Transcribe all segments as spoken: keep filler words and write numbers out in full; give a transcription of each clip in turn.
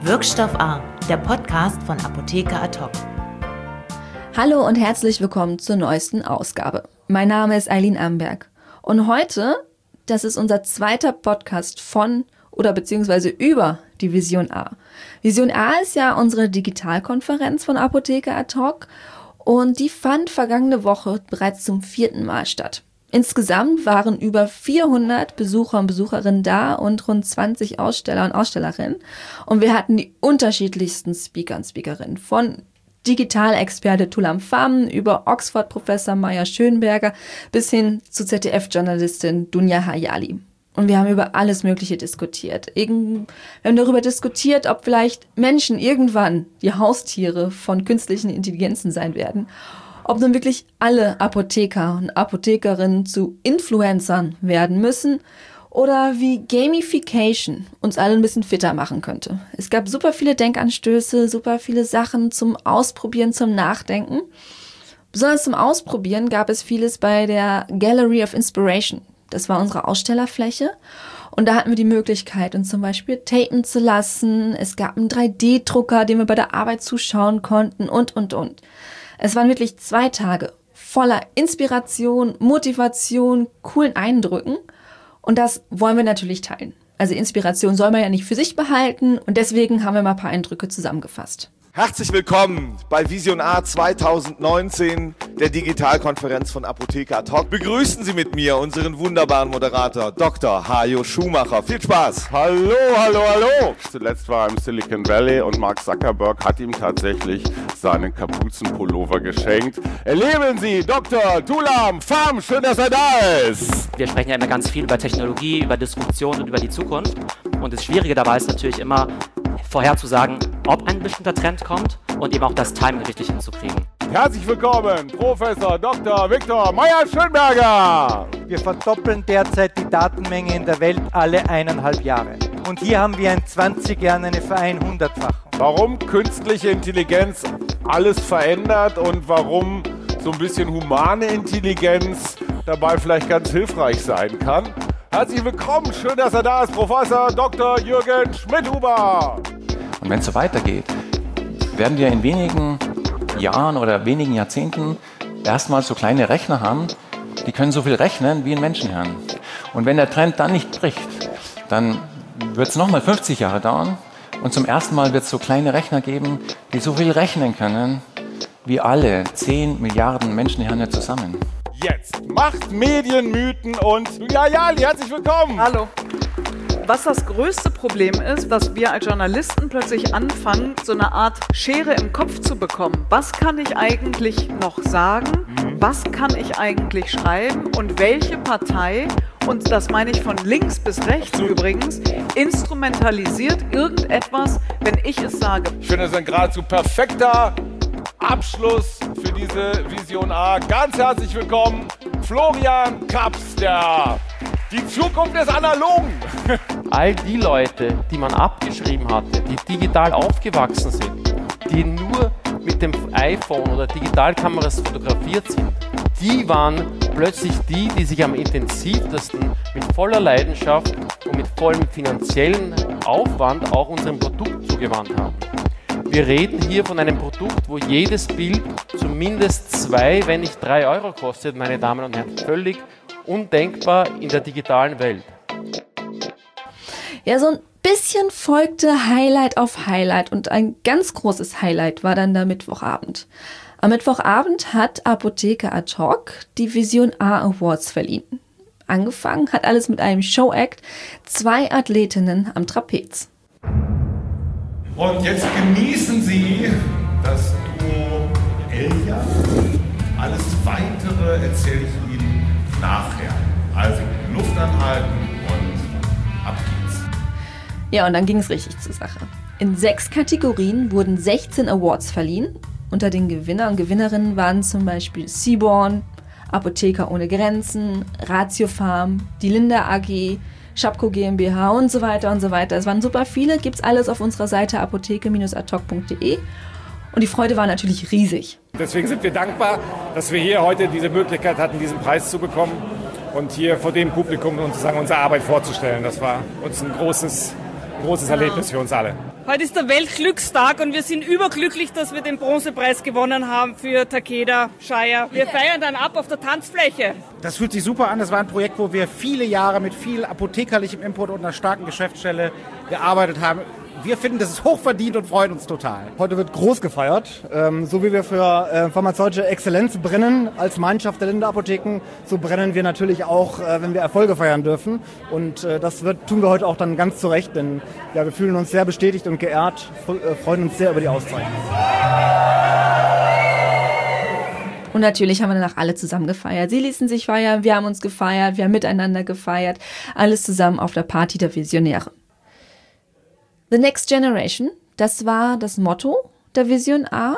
Wirkstoff A, der Podcast von Apotheker ad hoc. Hallo und herzlich willkommen zur neuesten Ausgabe. Mein Name ist Eileen Amberg und heute, das ist unser zweiter Podcast von oder beziehungsweise über die Vision A. Vision A ist ja unsere Digitalkonferenz von Apotheker ad hoc und die fand vergangene Woche bereits zum vierten Mal statt. Insgesamt waren über vierhundert Besucher und Besucherinnen da und rund zwanzig Aussteller und Ausstellerinnen. Und wir hatten die unterschiedlichsten Speaker und Speakerinnen. Von Digitalexperte Thulam Pham über Oxford-Professor Maya Schönberger bis hin zu Z D F-Journalistin Dunja Hayali. Und wir haben über alles Mögliche diskutiert. Irgend, wir haben darüber diskutiert, ob vielleicht Menschen irgendwann die Haustiere von künstlichen Intelligenzen sein werden. Ob nun wirklich alle Apotheker und Apothekerinnen zu Influencern werden müssen oder wie Gamification uns alle ein bisschen fitter machen könnte. Es gab super viele Denkanstöße, super viele Sachen zum Ausprobieren, zum Nachdenken. Besonders zum Ausprobieren gab es vieles bei der Gallery of Inspiration. Das war unsere Ausstellerfläche. Und da hatten wir die Möglichkeit, uns zum Beispiel tapen zu lassen. Es gab einen drei D Drucker, dem wir bei der Arbeit zuschauen konnten und, und, und. Es waren wirklich zwei Tage voller Inspiration, Motivation, coolen Eindrücken. Und das wollen wir natürlich teilen. Also Inspiration soll man ja nicht für sich behalten. Und deswegen haben wir mal ein paar Eindrücke zusammengefasst. Herzlich willkommen bei Vision A zwanzig neunzehn, der Digitalkonferenz von Apotheker ad hoc. Begrüßen Sie mit mir unseren wunderbaren Moderator Doktor Hajo Schumacher. Viel Spaß! Hallo, hallo, hallo! Zuletzt war er im Silicon Valley und Mark Zuckerberg hat ihm tatsächlich seinen Kapuzenpullover geschenkt. Erleben Sie Doktor Thulam Pham, schön, dass er da ist! Wir sprechen ja immer ganz viel über Technologie, über Disruption und über die Zukunft. Und das Schwierige dabei ist natürlich immer, vorherzusagen, ob ein bestimmter Trend kommt und eben auch das Timing richtig hinzukriegen. Herzlich willkommen, Professor Doktor Viktor Maya Schönberger! Wir verdoppeln derzeit die Datenmenge in der Welt alle eineinhalb Jahre. Und hier haben wir in zwanzig Jahren eine Vereinhundertfachung. Warum künstliche Intelligenz alles verändert und warum so ein bisschen humane Intelligenz dabei vielleicht ganz hilfreich sein kann. Herzlich willkommen, schön, dass er da ist, Professor Doktor Jürgen Schmidhuber. Und wenn es so weitergeht, werden wir in wenigen Jahren oder wenigen Jahrzehnten erstmal so kleine Rechner haben, die können so viel rechnen wie ein Menschenhirn. Und wenn der Trend dann nicht bricht, dann wird es nochmal fünfzig Jahre dauern und zum ersten Mal wird es so kleine Rechner geben, die so viel rechnen können wie alle zehn Milliarden Menschenhirne zusammen. Jetzt Macht, Medien, Mythen und Dunja Hayali, herzlich willkommen! Hallo! Was das größte Problem ist, dass wir als Journalisten plötzlich anfangen, so eine Art Schere im Kopf zu bekommen. Was kann ich eigentlich noch sagen? Was kann ich eigentlich schreiben? Und welche Partei, und das meine ich von links bis rechts übrigens, instrumentalisiert irgendetwas, wenn ich es sage? Ich finde, das ist ein geradezu perfekter Abschluss für diese Vision A. Ganz herzlich willkommen, Florian Kaps, der die Zukunft des Analogen. All die Leute, die man abgeschrieben hatte, die digital aufgewachsen sind, die nur mit dem iPhone oder Digitalkameras fotografiert sind, die waren plötzlich die, die sich am intensivsten mit voller Leidenschaft und mit vollem finanziellen Aufwand auch unserem Produkt zugewandt haben. Wir reden hier von einem Produkt, wo jedes Bild zumindest zwei, wenn nicht drei Euro kostet, meine Damen und Herren. Völlig undenkbar in der digitalen Welt. Ja, so ein bisschen folgte Highlight auf Highlight und ein ganz großes Highlight war dann der Mittwochabend. Am Mittwochabend hat Apotheker ad hoc die Vision A Awards verliehen. Angefangen hat alles mit einem Showact, zwei Athletinnen am Trapez. Und jetzt genießen Sie das Duo Elja. Alles Weitere erzähle ich Ihnen nachher. Also Luft anhalten und ab geht's. Ja, und dann ging es richtig zur Sache. In sechs Kategorien wurden sechzehn Awards verliehen. Unter den Gewinner und Gewinnerinnen waren zum Beispiel Seaborn, Apotheker ohne Grenzen, Ratiopharm, die Linda A G, Schapko GmbH und so weiter und so weiter. Es waren super viele, gibt's alles auf unserer Seite apotheke Bindestrich ad hoc Punkt de und die Freude war natürlich riesig. Deswegen sind wir dankbar, dass wir hier heute diese Möglichkeit hatten, diesen Preis zu bekommen und hier vor dem Publikum sozusagen unsere Arbeit vorzustellen. Das war uns ein großes großes Erlebnis für uns alle. Heute ist der Weltglückstag und wir sind überglücklich, dass wir den Bronzepreis gewonnen haben für Takeda Shire. Wir feiern dann ab auf der Tanzfläche. Das fühlt sich super an. Das war ein Projekt, wo wir viele Jahre mit viel apothekerlichem Input und einer starken Geschäftsstelle gearbeitet haben. Wir finden, das ist hochverdient und freuen uns total. Heute wird groß gefeiert. Ähm, so wie wir für äh, pharmazeutische Exzellenz brennen als Gemeinschaft der Linde-Apotheken, so brennen wir natürlich auch, äh, wenn wir Erfolge feiern dürfen. Und äh, das wird, tun wir heute auch dann ganz zu Recht, denn ja, wir fühlen uns sehr bestätigt und geehrt, f- äh, freuen uns sehr über die Auszeichnung. Und natürlich haben wir danach alle zusammen gefeiert. Sie ließen sich feiern, wir haben uns gefeiert, wir haben miteinander gefeiert. Alles zusammen auf der Party der Visionäre. The Next Generation, das war das Motto der Vision A.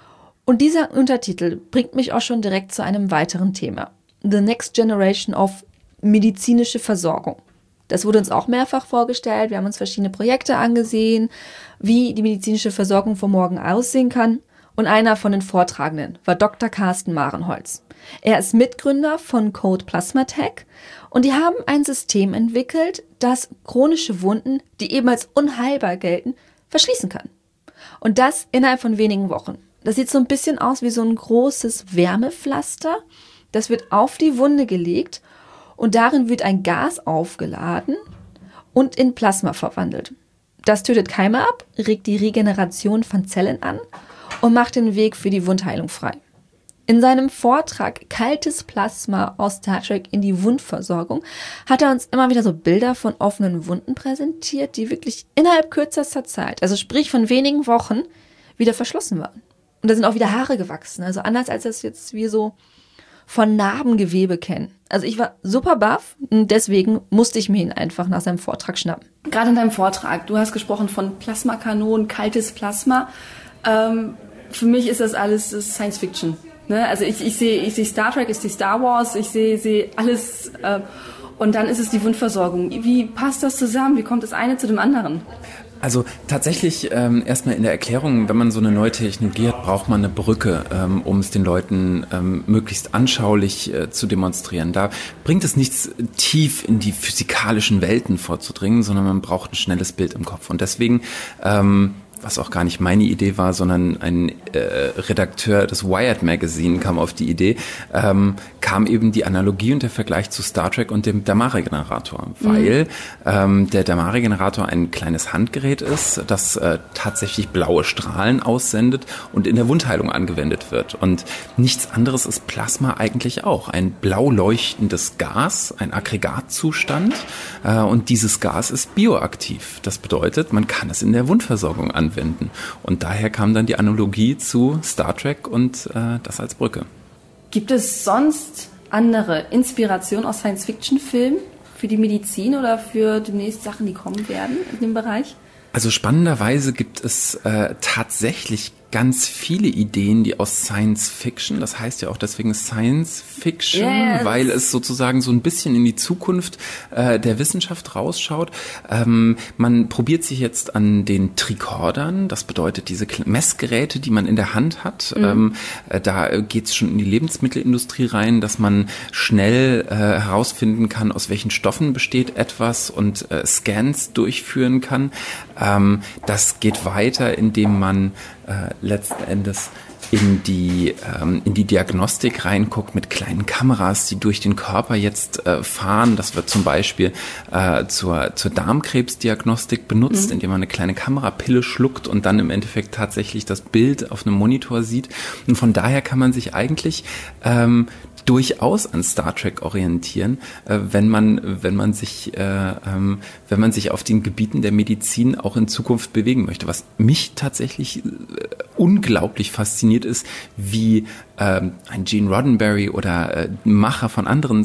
Und dieser Untertitel bringt mich auch schon direkt zu einem weiteren Thema. The Next Generation of medizinische Versorgung. Das wurde uns auch mehrfach vorgestellt. Wir haben uns verschiedene Projekte angesehen, wie die medizinische Versorgung von morgen aussehen kann. Und einer von den Vortragenden war Doktor Carsten Marenholz. Er ist Mitgründer von Code Plasma Tech und die haben ein System entwickelt, das chronische Wunden, die eben als unheilbar gelten, verschließen kann. Und das innerhalb von wenigen Wochen. Das sieht so ein bisschen aus wie so ein großes Wärmepflaster. Das wird auf die Wunde gelegt und darin wird ein Gas aufgeladen und in Plasma verwandelt. Das tötet Keime ab, regt die Regeneration von Zellen an und macht den Weg für die Wundheilung frei. In seinem Vortrag Kaltes Plasma aus Star Trek in die Wundversorgung hat er uns immer wieder so Bilder von offenen Wunden präsentiert, die wirklich innerhalb kürzester Zeit, also sprich von wenigen Wochen, wieder verschlossen waren. Und da sind auch wieder Haare gewachsen, also anders als das jetzt wir so von Narbengewebe kennen. Also ich war super baff und deswegen musste ich mir ihn einfach nach seinem Vortrag schnappen. Gerade in deinem Vortrag, du hast gesprochen von Plasmakanonen, kaltes Plasma. Ähm, für mich ist das alles das Science Fiction. Ne? Also ich, ich sehe ich sehe Star Trek, ich sehe Star Wars, ich sehe sehe alles äh, und dann ist es die Wundversorgung. Wie passt das zusammen? Wie kommt das eine zu dem anderen? Also tatsächlich ähm, erstmal in der Erklärung, wenn man so eine neue Technologie hat, braucht man eine Brücke, ähm, um es den Leuten ähm, möglichst anschaulich äh, zu demonstrieren. Da bringt es nichts, tief in die physikalischen Welten vorzudringen, sondern man braucht ein schnelles Bild im Kopf. Und deswegen, ähm, was auch gar nicht meine Idee war, sondern ein äh, Redakteur des Wired Magazine kam auf die Idee, ähm, kam eben die Analogie und der Vergleich zu Star Trek und dem Damar-Regenerator, mhm. weil ähm, der Damar-Regenerator ein kleines Handgerät ist, das äh, tatsächlich blaue Strahlen aussendet und in der Wundheilung angewendet wird. Und nichts anderes ist Plasma eigentlich auch. Ein blau leuchtendes Gas, ein Aggregatzustand äh, und dieses Gas ist bioaktiv. Das bedeutet, man kann es in der Wundversorgung anwenden. Anwenden. Und daher kam dann die Analogie zu Star Trek und äh, das als Brücke. Gibt es sonst andere Inspirationen aus Science-Fiction-Filmen für die Medizin oder für demnächst Sachen, die kommen werden in dem Bereich? Also spannenderweise gibt es äh, tatsächlich ganz viele Ideen, die aus Science Fiction, das heißt ja auch deswegen Science Fiction, yes. weil es sozusagen so ein bisschen in die Zukunft äh, der Wissenschaft rausschaut. Ähm, man probiert sich jetzt an den Tricordern, das bedeutet diese Messgeräte, die man in der Hand hat. Mhm. Ähm, äh, da geht's schon in die Lebensmittelindustrie rein, dass man schnell äh, herausfinden kann, aus welchen Stoffen besteht etwas und äh, Scans durchführen kann. Ähm, das geht weiter, indem man äh, letzten Endes in die ähm, in die Diagnostik reinguckt mit kleinen Kameras, die durch den Körper jetzt äh, fahren. Das wird zum Beispiel äh, zur zur Darmkrebsdiagnostik benutzt, mhm. indem man eine kleine Kamerapille schluckt und dann im Endeffekt tatsächlich das Bild auf einem Monitor sieht. Und von daher kann man sich eigentlich ähm, durchaus an Star Trek orientieren, äh, wenn man wenn man sich äh, ähm, wenn man sich auf den Gebieten der Medizin auch in Zukunft bewegen möchte. Was mich tatsächlich äh, unglaublich fasziniert ist, wie ähm, ein Gene Roddenberry oder äh, Macher von anderen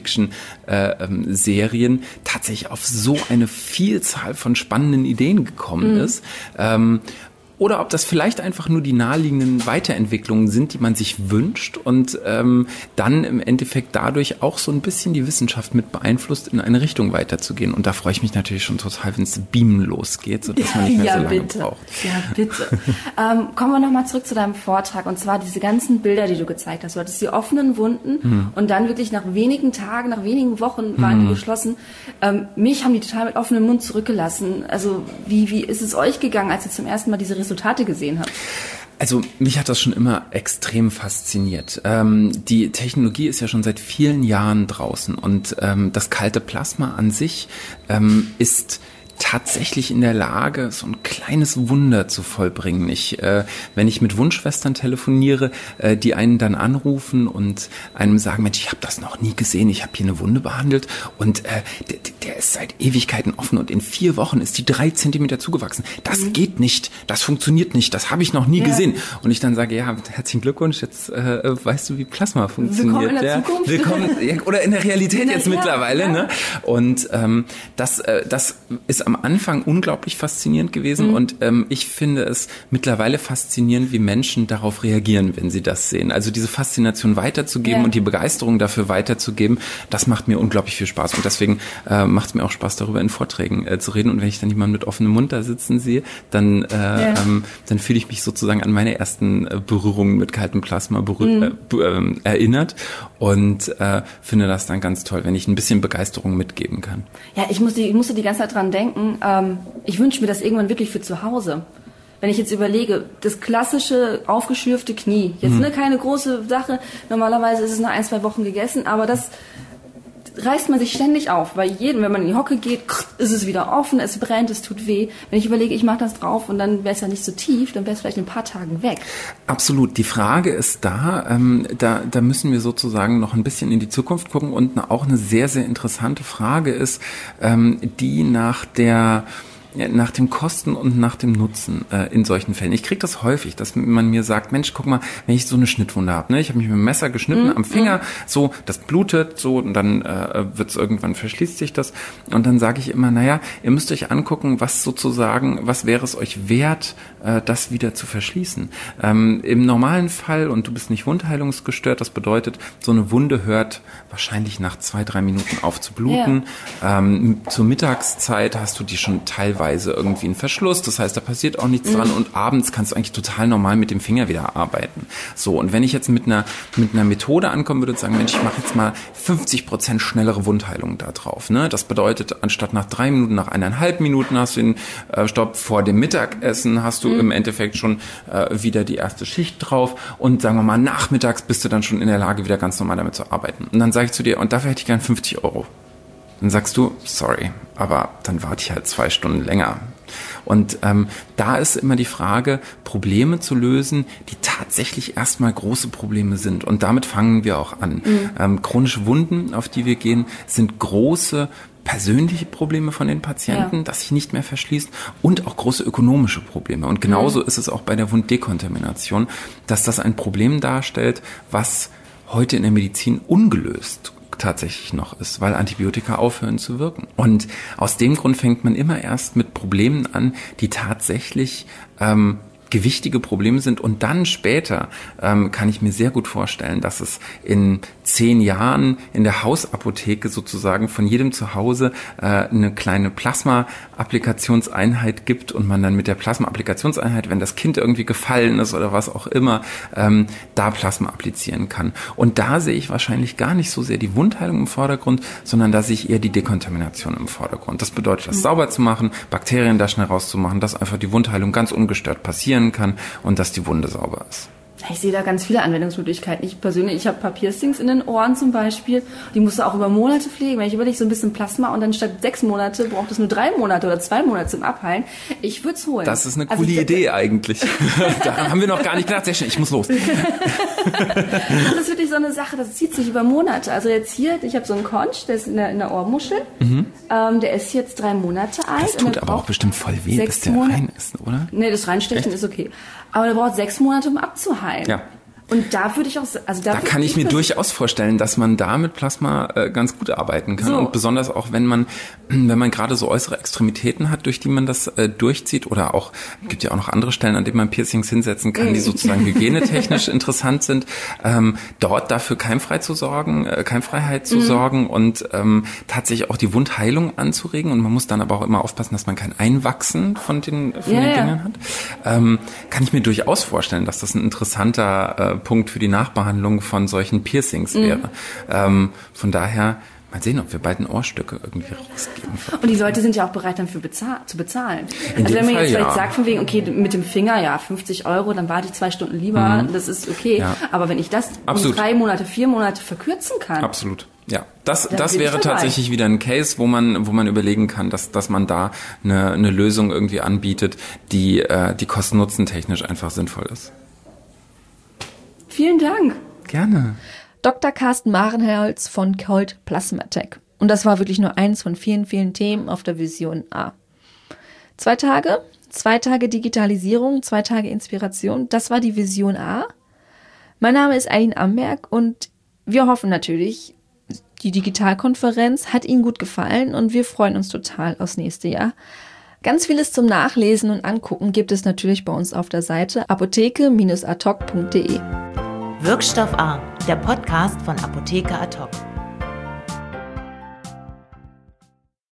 Science-Fiction-Serien äh, tatsächlich auf so eine Vielzahl von spannenden Ideen gekommen mhm. ist. Ähm, oder ob das vielleicht einfach nur die naheliegenden Weiterentwicklungen sind, die man sich wünscht und ähm, dann im Endeffekt dadurch auch so ein bisschen die Wissenschaft mit beeinflusst, in eine Richtung weiterzugehen. Und da freue ich mich natürlich schon total, wenn es Beamen losgeht, sodass man nicht mehr ja, so lange bitte. braucht. Ja, bitte. ähm, kommen wir nochmal zurück zu deinem Vortrag, und zwar diese ganzen Bilder, die du gezeigt hast. Du hattest die offenen Wunden hm. und dann wirklich nach wenigen Tagen, nach wenigen Wochen waren hm. die geschlossen. Ähm, mich haben die total mit offenem Mund zurückgelassen. Also wie, wie ist es euch gegangen, als ihr zum ersten Mal diese Resultate gesehen habt? Also mich hat das schon immer extrem fasziniert. Ähm, die Technologie ist ja schon seit vielen Jahren draußen und ähm, das kalte Plasma an sich ähm, ist tatsächlich in der Lage, so ein kleines Wunder zu vollbringen. Ich, äh, wenn ich mit Wunschschwestern telefoniere, äh, die einen dann anrufen und einem sagen, Mensch, ich habe das noch nie gesehen, ich habe hier eine Wunde behandelt und äh, der, der ist seit Ewigkeiten offen und in vier Wochen ist die drei Zentimeter zugewachsen. Das mhm. geht nicht, das funktioniert nicht, das habe ich noch nie ja. gesehen. Und ich dann sage, ja, herzlichen Glückwunsch, jetzt äh, weißt du, wie Plasma funktioniert. Willkommen in der ja. Zukunft. Willkommen, ja, oder in der Realität in jetzt der, mittlerweile. Ja. Ne? Und ähm, das, äh, das ist am Anfang unglaublich faszinierend gewesen mhm. und ähm, ich finde es mittlerweile faszinierend, wie Menschen darauf reagieren, wenn sie das sehen. Also diese Faszination weiterzugeben ja. und die Begeisterung dafür weiterzugeben, das macht mir unglaublich viel Spaß und deswegen äh, macht es mir auch Spaß, darüber in Vorträgen äh, zu reden und wenn ich dann jemanden mit offenem Mund da sitzen sehe, dann, äh, ja. ähm, dann fühle ich mich sozusagen an meine ersten äh, Berührungen mit kaltem Plasma berühr- mhm. äh, äh, erinnert und äh, finde das dann ganz toll, wenn ich ein bisschen Begeisterung mitgeben kann. Ja, ich, muss die, ich musste die ganze Zeit dran denken, ähm, ich wünsche mir das irgendwann wirklich für zu Hause. Wenn ich jetzt überlege, das klassische aufgeschürfte Knie, jetzt mhm. ne, keine große Sache, normalerweise ist es nach ein, zwei Wochen gegessen, aber das reißt man sich ständig auf, weil jedem, wenn man in die Hocke geht, ist es wieder offen, es brennt, es tut weh. Wenn ich überlege, ich mache das drauf und dann wäre es ja nicht so tief, dann wäre es vielleicht in ein paar Tagen weg. Absolut. Die Frage ist da, ähm, da, da müssen wir sozusagen noch ein bisschen in die Zukunft gucken und eine, auch eine sehr, sehr interessante Frage ist, ähm, die nach der nach dem Kosten und nach dem Nutzen äh, in solchen Fällen. Ich kriege das häufig, dass man mir sagt, Mensch, guck mal, wenn ich so eine Schnittwunde habe, ne, ich habe mich mit dem Messer geschnitten mm, am Finger, mm. so, das blutet, so, und dann äh, wird's irgendwann, verschließt sich das. Und dann sage ich immer, naja, ihr müsst euch angucken, was sozusagen, was wäre es euch wert, äh, das wieder zu verschließen. Ähm, im normalen Fall, und du bist nicht wundheilungsgestört, das bedeutet, so eine Wunde hört wahrscheinlich nach zwei, drei Minuten auf zu bluten. Ja. Ähm, zur Mittagszeit hast du die schon teilweise irgendwie einen Verschluss, das heißt, da passiert auch nichts mhm. dran und abends kannst du eigentlich total normal mit dem Finger wieder arbeiten. So, und wenn ich jetzt mit einer mit einer Methode ankommen würde und sagen, Mensch, ich mache jetzt mal fünfzig Prozent schnellere Wundheilung da drauf, ne? Das bedeutet, anstatt nach drei Minuten, nach eineinhalb Minuten hast du den äh, Stopp vor dem Mittagessen, hast du mhm. im Endeffekt schon äh, wieder die erste Schicht drauf und sagen wir mal, nachmittags bist du dann schon in der Lage, wieder ganz normal damit zu arbeiten. Und dann sage ich zu dir, und dafür hätte ich gern fünfzig Euro. Dann sagst du, sorry, aber dann warte ich halt zwei Stunden länger. Und ähm, da ist immer die Frage, Probleme zu lösen, die tatsächlich erstmal große Probleme sind. Und damit fangen wir auch an. Mhm. Ähm, chronische Wunden, auf die wir gehen, sind große persönliche Probleme von den Patienten, ja. das sich nicht mehr verschließt, und auch große ökonomische Probleme. Und genauso mhm. ist es auch bei der Wunddekontamination, dass das ein Problem darstellt, was heute in der Medizin ungelöst tatsächlich noch ist, weil Antibiotika aufhören zu wirken. Und aus dem Grund fängt man immer erst mit Problemen an, die tatsächlich ähm, gewichtige Probleme sind, und dann später ähm, kann ich mir sehr gut vorstellen, dass es in zehn Jahren in der Hausapotheke sozusagen von jedem zu Hause äh, eine kleine Plasma-Applikationseinheit gibt und man dann mit der Plasma-Applikationseinheit, wenn das Kind irgendwie gefallen ist oder was auch immer, ähm, da Plasma applizieren kann. Und da sehe ich wahrscheinlich gar nicht so sehr die Wundheilung im Vordergrund, sondern da sehe ich eher die Dekontamination im Vordergrund. Das bedeutet, das mhm. sauber zu machen, Bakterien da schnell rauszumachen, dass einfach die Wundheilung ganz ungestört passieren kann und dass die Wunde sauber ist. Ich sehe da ganz viele Anwendungsmöglichkeiten. Ich persönlich, ich habe Papierstings in den Ohren zum Beispiel. Die musst du auch über Monate pflegen. Wenn ich überlege, so ein bisschen Plasma und dann statt sechs Monate braucht es nur drei Monate oder zwei Monate zum Abheilen. Ich würde es holen. Das ist eine coole also, Idee eigentlich. Daran haben wir noch gar nicht gedacht. Sehr schnell, ich muss los. Das ist wirklich so eine Sache, das zieht sich über Monate. Also jetzt hier, ich habe so einen Conch, der ist in der, in der Ohrmuschel. Mhm. Ähm, der ist jetzt drei Monate alt. Das tut aber auch bestimmt voll weh, bis der Monate. rein ist, oder? Nee, das Reinstechen Echt? Ist okay. Aber der braucht sechs Monate, um abzuheilen. Ja. Und da würde ich auch, also da, da kann ich mir durchaus vorstellen, dass man da mit Plasma äh, ganz gut arbeiten kann. So. Und besonders auch, wenn man, wenn man gerade so äußere Extremitäten hat, durch die man das äh, durchzieht, oder auch, gibt ja auch noch andere Stellen, an denen man Piercings hinsetzen kann, die sozusagen hygienetechnisch interessant sind, ähm, dort dafür keimfrei zu sorgen, äh, Keimfreiheit zu mhm. sorgen und ähm, tatsächlich auch die Wundheilung anzuregen. Und man muss dann aber auch immer aufpassen, dass man kein Einwachsen von den, von ja, den ja. Dingen hat. Ähm, kann ich mir durchaus vorstellen, dass das ein interessanter äh, Punkt für die Nachbehandlung von solchen Piercings mhm. wäre. Ähm, von daher mal sehen, ob wir bald ein Ohrstücke irgendwie rausgeben. Und die Leute sind ja auch bereit, dafür bezahl- zu bezahlen. In also wenn man Fall, jetzt vielleicht ja. sagt von wegen, okay, mit dem Finger, ja, fünfzig Euro, dann warte ich zwei Stunden lieber, mhm. das ist okay. Ja. Aber wenn ich das Absolut. um drei Monate, vier Monate verkürzen kann. Absolut. Ja, das, Dann das bin ich wäre dabei. tatsächlich wieder ein Case, wo man, wo man überlegen kann, dass, dass man da eine, eine Lösung irgendwie anbietet, die, äh, die kosten-nutzen-technisch einfach sinnvoll ist. Vielen Dank. Gerne. Doktor Carsten Marenholz von Cold Plasma Tech. Und das war wirklich nur eins von vielen, vielen Themen auf der Vision A. Zwei Tage, zwei Tage Digitalisierung, zwei Tage Inspiration, das war die Vision A. Mein Name ist Eileen Amberg und wir hoffen natürlich, die Digitalkonferenz hat Ihnen gut gefallen und wir freuen uns total aufs nächste Jahr. Ganz vieles zum Nachlesen und Angucken gibt es natürlich bei uns auf der Seite apotheke Bindestrich ad hoc punkt de. Wirkstoff A, der Podcast von Apotheker Ad hoc.